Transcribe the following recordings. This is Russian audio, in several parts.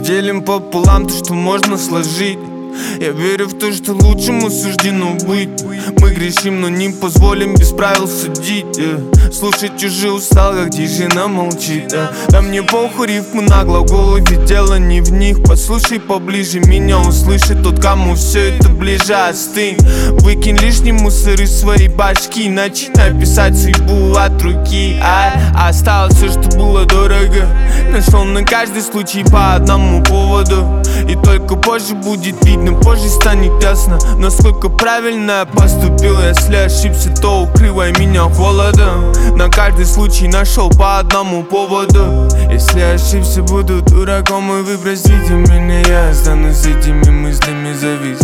делим пополам то, что можно сложить. Я верю в то, что лучшему суждено быть. Мы грешим, но не позволим без правил судить. Слушать уже устал, как тишина молчит. Да мне похуй, рифмы на глаголы, ведь дело не в них. Послушай поближе, меня услышит тот, кому все это ближе. Остынь, выкинь лишний мусор из своей башки. Начинай писать судьбу от руки. Осталось все, что было дорого. Нашел на каждый случай по одному поводу. И только позже будет видно, позже станет ясно, насколько правильно я поступил. Если ошибся, то укрывай меня холодом. На каждый случай нашел по одному поводу. Если ошибся, буду дураком, и вы простите меня. Я останусь с этими мыслями завис.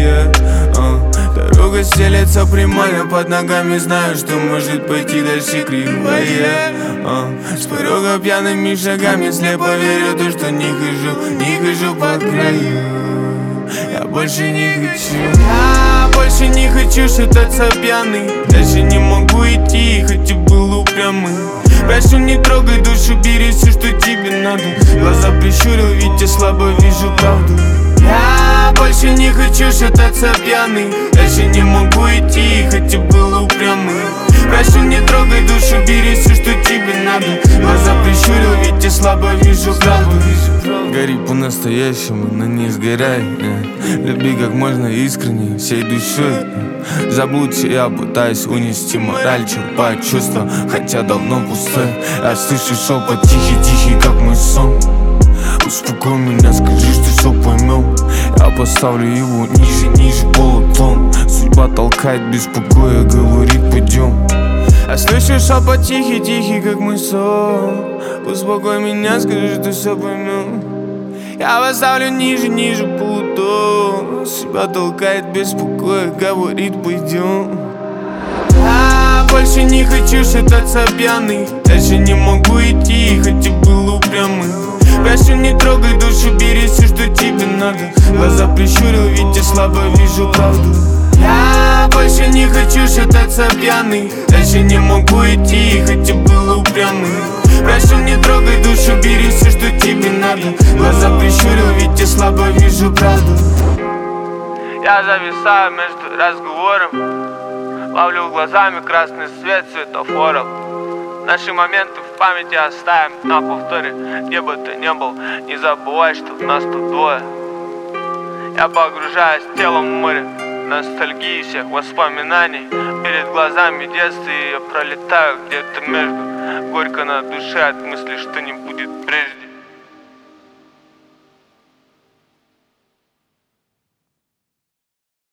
Дорога стелется прямая под ногами, знаю, что может пойти дальше кривая. С порога пьяными шагами слепо верю то, что не хожу по краю. Я больше не хочу шататься пьяный. Даже не могу идти, хоть и был упрямый. Прошу, не трогай душу, бери все, что тебе надо. Глаза прищурил, ведь я слабо вижу правду. Я больше не хочу шататься пьяный. Даже не могу идти, хоть и был упрямый. Прошу, не трогай душу, бери все, что тебе надо. Глаза прищурил, ведь я слабо вижу правду. Гори по-настоящему, но не сгорай. Люби как можно искренне, всей душой. Заблудься, я пытаюсь унести мораль, черпать чувства, хотя давно пустой. Я слышу шепот тихий, как мой сон. Успокой меня, скажи, что все поймем. Я поставлю его ниже полутон. Судьба толкает без покоя, говорит пойдем. Я слышу шепот тихий, как мой сон. Успокой меня, скажи, что все поймем. Я поставлю ниже полутон. Судьба толкает без покоя, говорит пойдем. Я больше не хочу шататься пьяный. Даже не могу идти, хоть и был упрямый. Прошу, не трогай душу, бери все, что тебе надо. Глаза прищурил, ведь я слабо вижу правду. Я больше не хочу шататься пьяный. Даже не могу идти, хоть и был упрямый. Прошу, не трогай душу, бери все, что тебе надо. Глаза прищурил, ведь я слабо вижу правду. Я зависаю между разговором, ловлю глазами красный свет светофоров. Наши моменты в памяти оставим на повторе. Где бы ты ни был, не забывай, что нас тут двое. Я погружаюсь телом в море ностальгии всех воспоминаний. Перед глазами детства я пролетаю где-то между. Горько на душе от мысли, что не будет прежде.